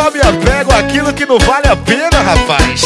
só me apego àquilo que não vale a pena, rapaz.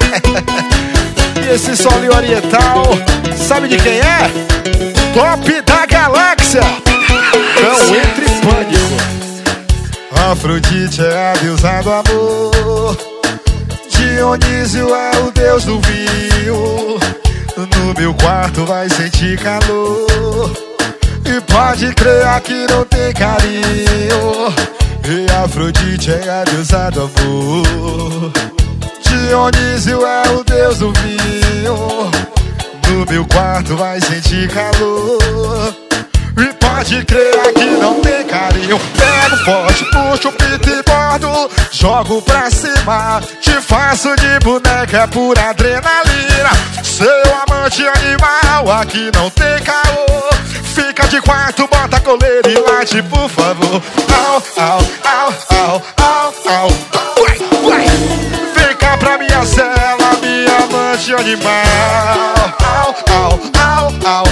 E esse solinho oriental, sabe de quem é? Top da galáxia. Não entre em pânico. Afrodite é a deusa do amor, Dionísio é o deus do vinho. No meu quarto vai sentir calor, e pode crer aqui não tem carinho. E Afrodite é a deusa do amor, Dionísio é o deus do vinho. No meu quarto vai sentir calor, e pode crer aqui não tem carinho. Pego forte, puxo o pito e bordo, jogo pra cima, te faço de boneca, é pura adrenalina. Seu amante animal, aqui não tem caô. Fica de quarto, bota coleira e late, por favor. Au, au, au, au, au, au. Vai, vai. Vem cá pra minha cela, minha amante animal. Au, au, au, au.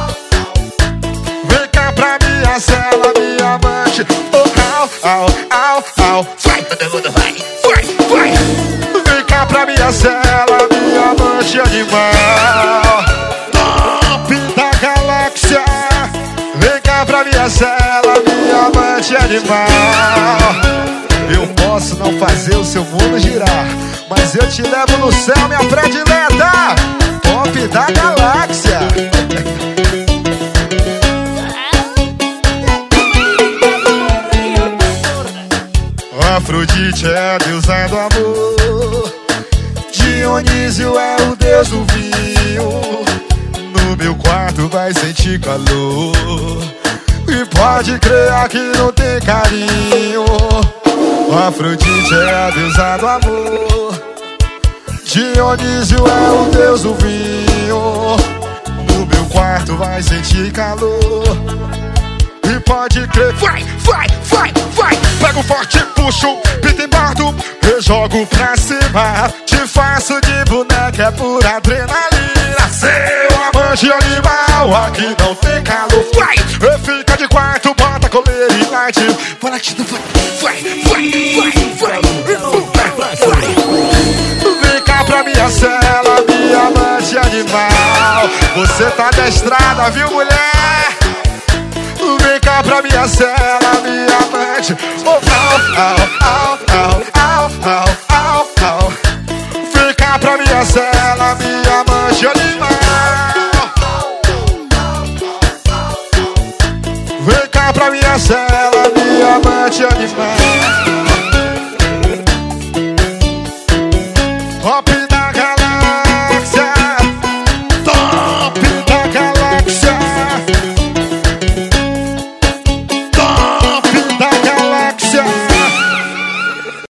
Vem cá pra minha cela, minha amante. Oh, au, au, au, au. Vai, todo mundo vai, vai, vai. Vem cá pra minha cela, minha amante animal. Top da galáxia. Vem cá pra minha cela, minha amante animal. Eu posso não fazer o seu mundo girar, mas eu te levo no céu, minha predileta. Top da galáxia. Afrodite é a deusa do amor, Dionísio é o deus do vinho. No meu quarto vai sentir calor, e pode crer aqui não tem carinho. Afrodite é a deusa do amor, Dionísio é o deus do vinho. No meu quarto vai sentir calor, e pode crer. Vai, vai, vai, vai. Pego forte, puxo, pito e bordo, eu jogo pra cima, te faço de boneca, é pura adrenalina. Seu amante animal, aqui não tem calor. Vai, fica de quarto, bota coleira e late. Vai, vai, vai, vai, vai. Vem cá pra minha cela, minha amante animal. Você tá adestrada, viu, mulher? Vem cá pra minha cela, minha amante. Oh, au, au, au, au, au, au, au. Vem cá pra minha cela, minha amante animal. Vem cá pra minha cela, minha amante animal.